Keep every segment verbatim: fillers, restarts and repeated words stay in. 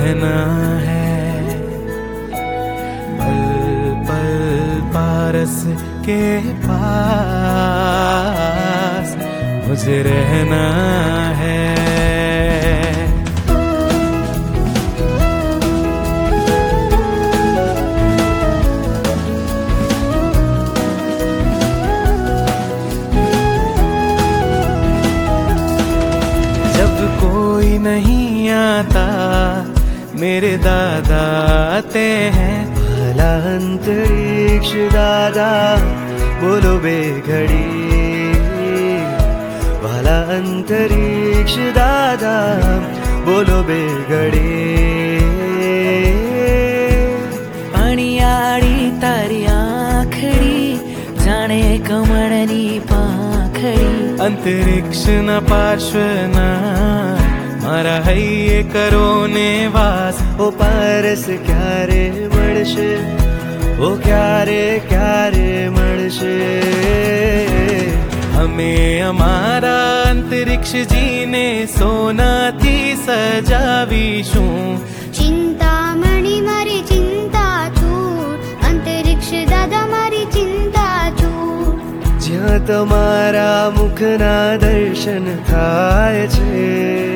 रहना है, पल पल पारस के पास मुझे रहना है। जब कोई नहीं आता मेरे दादा आते हैं, भला अंतरिक्ष दादा बोलो बेघड़ी, भला अंतरिक्ष दादा बोलो बेघड़ी। अणियाड़ी तारी आखड़ी जाने कमळनी पाखड़ी, अंतरिक्ष न पार्श्वना मारा हૈયે करो ने वास। ओ पारस क्यारे मळशे, ओ क्यारे क्यारे मळशे। हमें हमारा अंतरिक्ष जीने सोनाथी सजावीशुं। चिंतामणी मारी चिंता दूर, अंतरिक्ष दादा मारी चिंता दूर। ज्यां तमारा मुखना दर्शन थाय छे,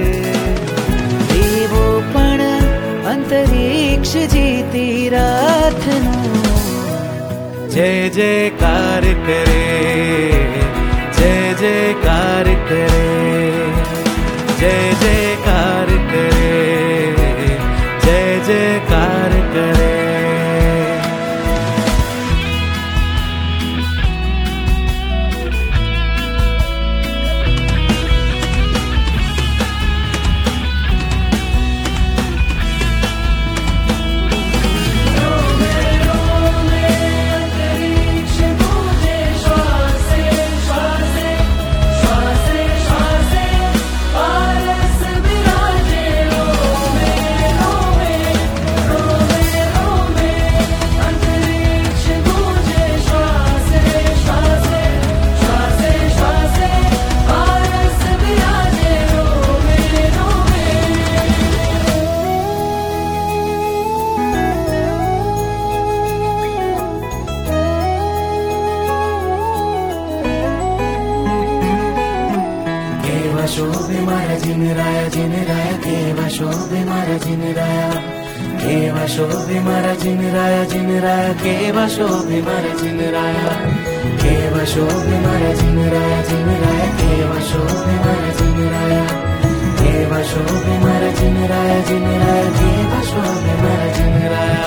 देवो पण अंतरिक्ष जीती रातनो जय जयकार करे, जय जयकार करे, जय जयकार करे, जय जयकार करे। शोभे मारा जिन राया जिन राया केवा शोभे मारा जिन राया, केवा शोभे मारा जिन राया जिन राया केवा शोभे मारा जिन राया, केवा शोभे मारा जिन राया जिन राया केवा शोभे मारा जिन राया, केवा शोभे मारा जिन राया जिन राया केवा शोभे मारा जिन राया।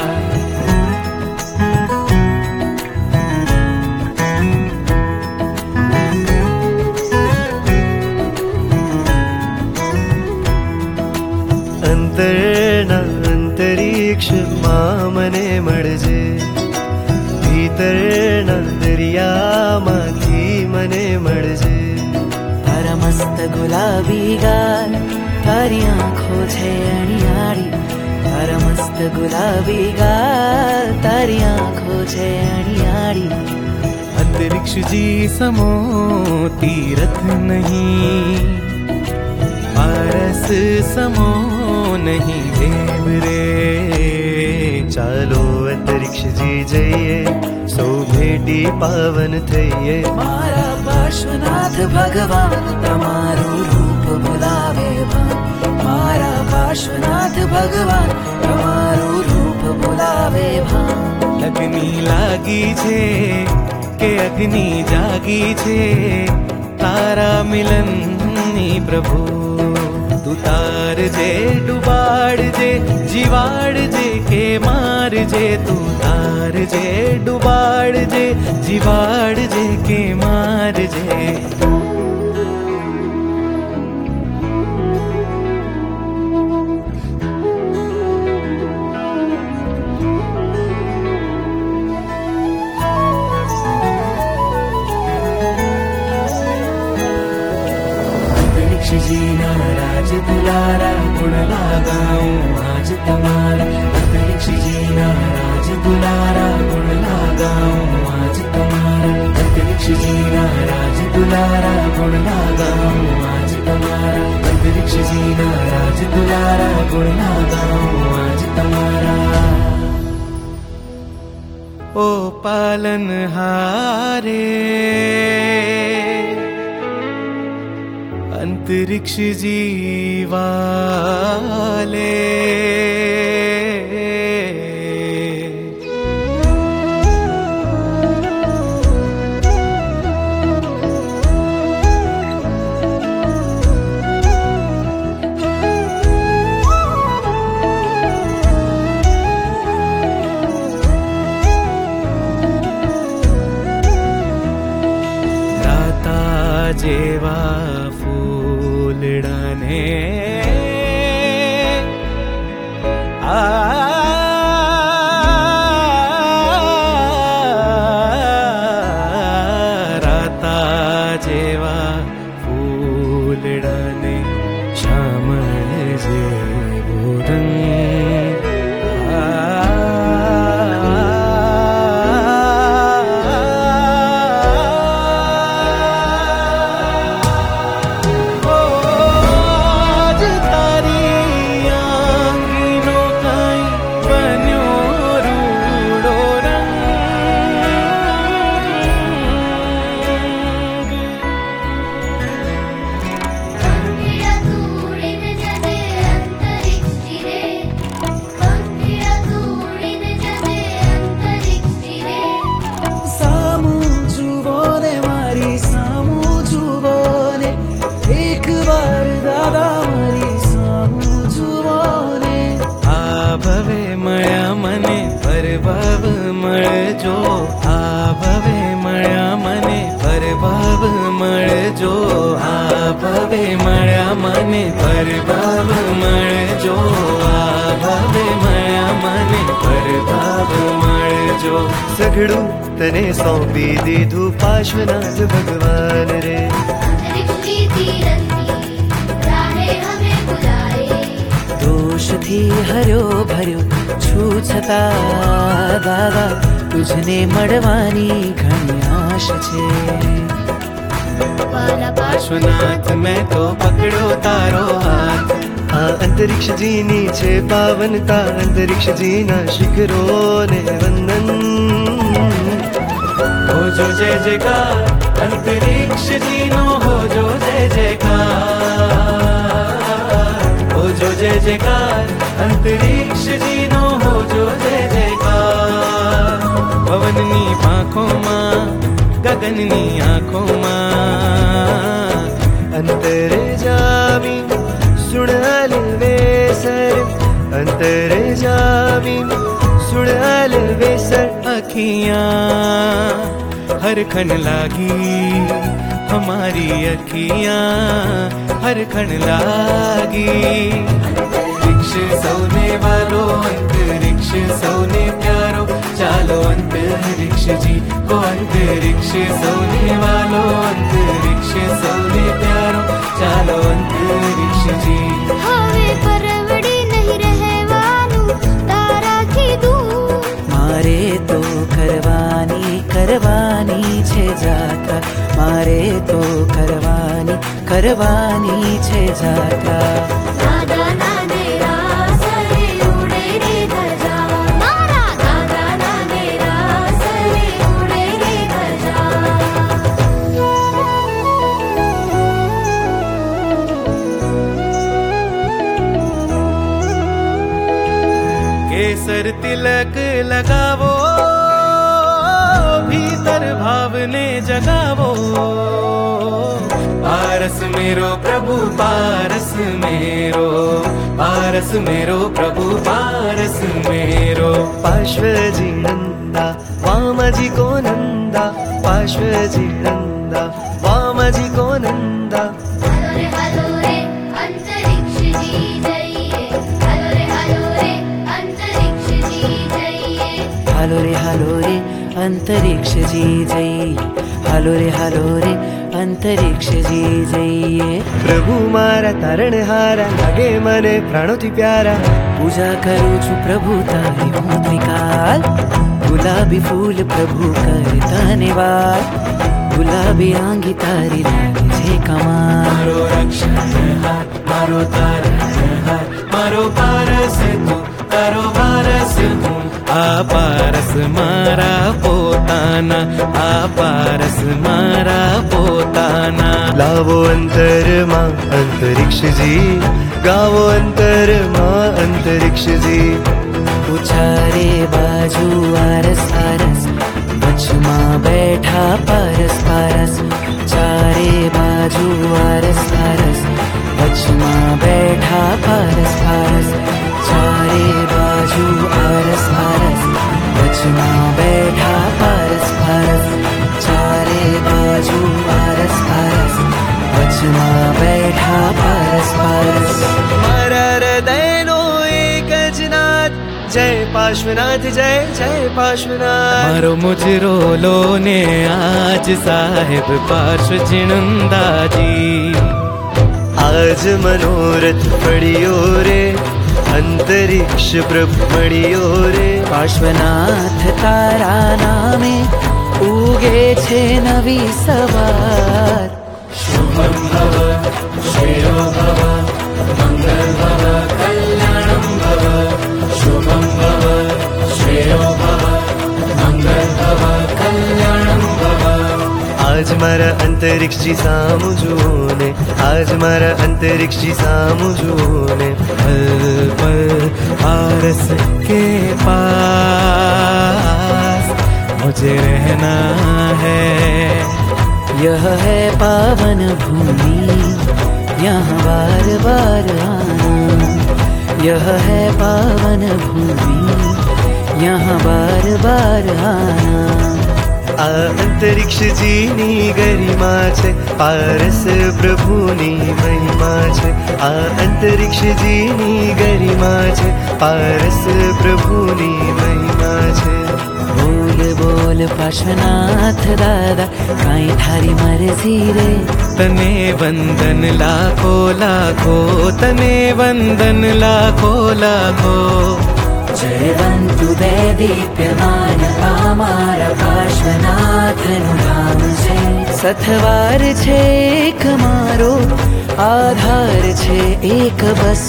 अंतरना अंतरिक्ष मां मने मळजे, भीतरना दरियामांथी मने मळजे। तारा मस्त गुलाबी गाल तारी आँखों छे अणियाड़ी, तारा मस्त गुलाबी गाल तारी आँखों छे अणियाड़ी। अंतरिक्ष जी समो तीरथ नहीं, पारस समो नहीं देव रे। चालो अंतरिक्ष जी जइए, सौ भेटी पावन थइए। मारा पार्श्वनाथ भगवान तमारू रूप बुलावे भान, मारा पार्श्वनाथ भगवान तमारू रूप बुलावे भान। लगनी लागी छे के अग्नि जागी छे, तारा मिलननी प्रभु। तू तार जे डुबाड़ जे जीवाड़ जे के मार जे, तू तार जे डुबाड़ जे जीवाड़ जे के मार जे। जीना राज दुलारा गुण लगाऊं आज तुम्हारा, अंतरिक्ष जीना राज दुलारा गुण लगाऊं आज तुम्हारा, अंतरिक्ष जीना राज दुलारा गुण लगाऊं आज तुम्हारा, अंतरिक्ष जीना राज दुलारा गुण लगाऊं। ओ पालनहारे अंतरिक्ष जीवाले जेवा फूलड़ाने आ राता जेवा फूलड़ाने श्यामळ जेवो रंग परबाब मळजो आ भवे मळ्या मने परबाब मळजो आ भवे मळ्या मने परबाब मळजो आ भवे मळ्या मने परबाब मळजो सघळू तने सौंपी दीधु पार्श्वनाथ भगवान रे दोष थी हर्यो भर्यो छूछता दादा तुझने मड़वानी घणी आश छे पार्श्वनाथ मैं तो पकड़ो तारो हाथ आ अंतरिक्ष जीनी छे पावनता अंतरिक्ष जीना शिखरो ने वंदन हो जो जय जयकार अंतरिक्ष जीनो हो जो जय जयकार हो जो जय जयकार अंतरिक्ष जीनो हो जो जय जयकार पवननी आँखों मां गगननी आँखों मां अंतरे जामी सुनाल वेसर अंतरे जामी सुनाल वेसर अखियां हर खन लागी हमारी अखियां हर खन लागी अंतरिक्ष सोने वालो अंतरिक्ष सोने प्यारो चालो अंतरिक्ष जी को अंतरिक्ष सोने वालो अंतरिक्ष सोने प्यारो चालो अंतरिक्ष जी હવે પરવડી નહીં રહેવાનું તારાથી દૂર मारे तो करवानी करवानी छे जात्रा मारे तो करवानी करवानी छे जात्रा દાદા ના દેરા સરે ઉડે રે ધજા મારા દાદા ના દેરા સરે ઉડે રે ધજા केसर तिलक लगावो भीतर भावने जगावो पारस मेरो प्रभु पारस मेरो पारस मेरो प्रभु पारस मेरो पार्श्वजी नंदा वामजी को नंदा पार्श्वजी नंदा वामजी को नंदा हलो रे अंतरिक्ष जी जाइए हलो रे हलो रे अंतरिक्ष जी जाइए हालो रे हालो रे अंतरिक्ष जी जइए हालो रे हालो रे अंतरिक्ष जी जइए प्रभु मारा तारण हारा लागे मने प्राणों थी प्यारा पूजा करूं छु प्रभु तारी हूँ त्रिकाल गुलाबी फूल प्रभु करता निवार गुलाबी आंगी तारी लागे छे कमाल मारो रक्षण हाथ मारो तारण हाथ मारो पारस तू तारो पारस तू આ પારસ મારા પોતાના, આ પારસ મારા પોતાના. લાવો અંતરમાં અંતરિક્ષજી, ગાવો અંતરમાં અંતરિક્ષજી. ચારે બાજુ આરસ આરસ, વચમાં બેઠા પારસ પારસ. ચારે બાજુ આરસ આરસ, વચમાં બેઠા પારસ પારસ. ચારે બાજુ આરસ આરસ, વચમાં બેઠા પારસ પારસ. ચારે બાજુ આરસ આરસ, વચમાં બેઠા પારસ પારસ. મારા હૃદયનો એક જ નાદ, જય પાર્શ્વનાથ, જય જય પાર્શ્વનાથ. મારો મુજરો લો ને આજ સાહેબ પાર્શ્વ ચિણંદાજી. આજ મનોરથ પડ્યો રે, અંતરિક્ષ બ્રહ્મણ્યો રે. પાર્શ્વનાથ તારા નામે ઉગે છે નવી સવાર. શુભમ ભવ શ્રેયો ભવ, મંગલ ભવ કલ્યાણમ ભવ. શુભમ ભવ શ્રેયો ભવ, મંગલ ભવ કલ્યાણમ ભવ. આજ મારા અંતરિક્ષજી સામું જુઓ ને, આજ મારા અંતરિક્ષજી સામું જુઓ ને. पल पल पारस के पास मुझे रहना है. यह है पावन भूमि, यहाँ बार बार आना. यह है पावन भूमि, यहाँ बार बार आना. આ અંતરિક્ષજીની ગરિમા છે, પારસ પ્રભુની મહિમા છે. આ અંતરિક્ષજીની ગરિમા છે, પારસ પ્રભુની મહિમા છે. બોલ બોલ પાર્શ્વનાથ દાદા, કાંઈ થારી મરજી રે. तने वंदन लाखो लाखो, तने वंदन लाखो लाखो. જયવંતુ દૈદીપ્યમાન અમારા પાર્શ્વનાથનું નામ છે. સથવાર છે એક મારો, આધાર છે એક બસ.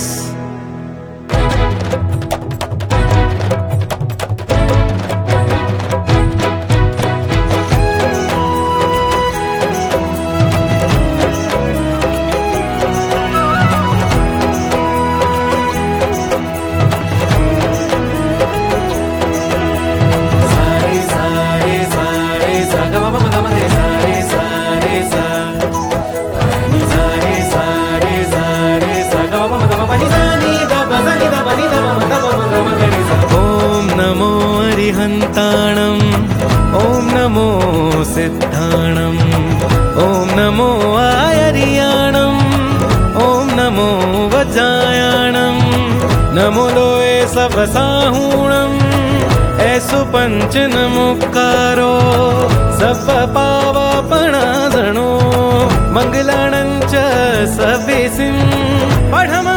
हंताणम ओम नमो सिद्धाणम, ओम नमो आयरियाणम, ओम नमो वज्रायाणम. नमो लोए सब साहूणम, ऐसु पंच नमुकारो. सब पावापणाधणो, मंगलाणं च सवेसिं पठम